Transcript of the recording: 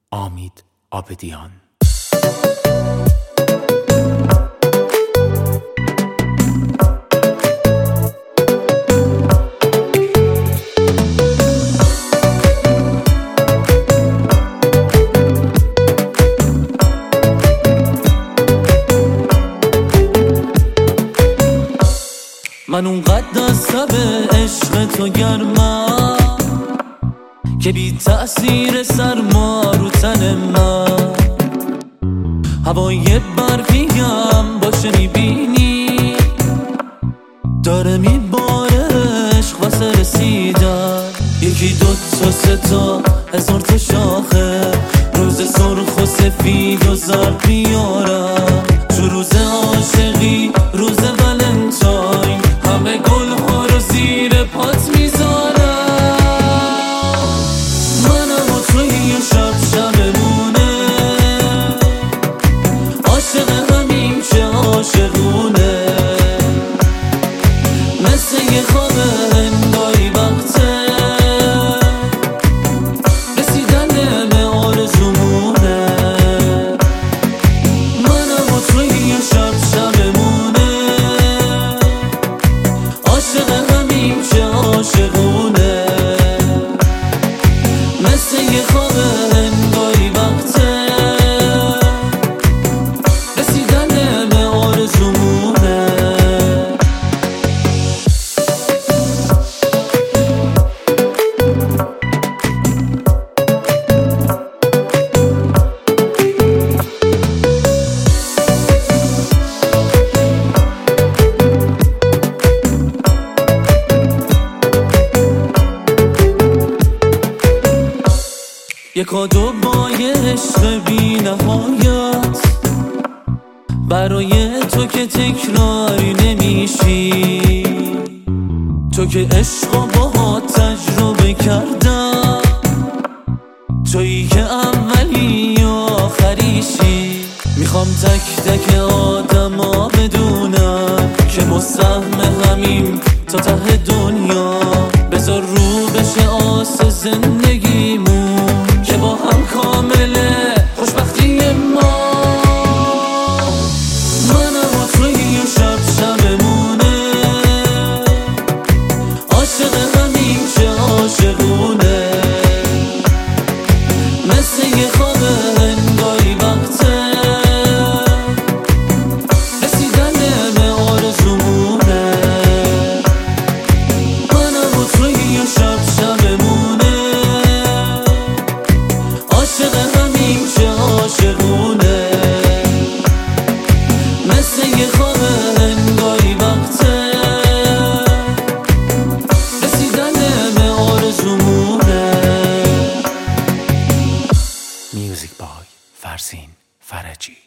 امید عابدیان. من اونقدر از تب عشق تو گرمم که بی تأثیر سرما رو تن من هوای برفیم باشه میبینی داره میباره عشق واسه رسیدن. یکی دو تا سه تا هزار تا شاخه روز سرخ و سفید و زرد میارم تو روز عاشقی روز ولنتاین همه گل ها رو زیر پات میذارم. منم و توی یه شبمونه عاشق همین که عاشقونه مثل یه خواب هنگایی وقته رسیدن به آرزومونه. منم و توی یه شبمونه عاشق همین که عاشقونه مثل یه خواب هنگایی وقته رسیدن به آرزومونه. یه کادو با یه عشق بی نهایت برای تو که تکراری نمیشی، تو که عشقا با تجربه کردم تویی که اولی و آخریشی. میخوام تک تک آدما بدونم که مسهم همیم تا ته دنیا. بذار رو بشه آس زندگیمون که با هم کامله خوشبختی ما. منم و توی یه شبمونه عاشق همین که عاشقونه مثل یه خواب هنگایی وقته رسیدن به آرزومونه. منم و توی یه شبمونه عاشق همین که عاشقونه مثل یه خواب هنگایی وقته رسیدن به آرزومونه. میوزیک بای فرزین فرجی.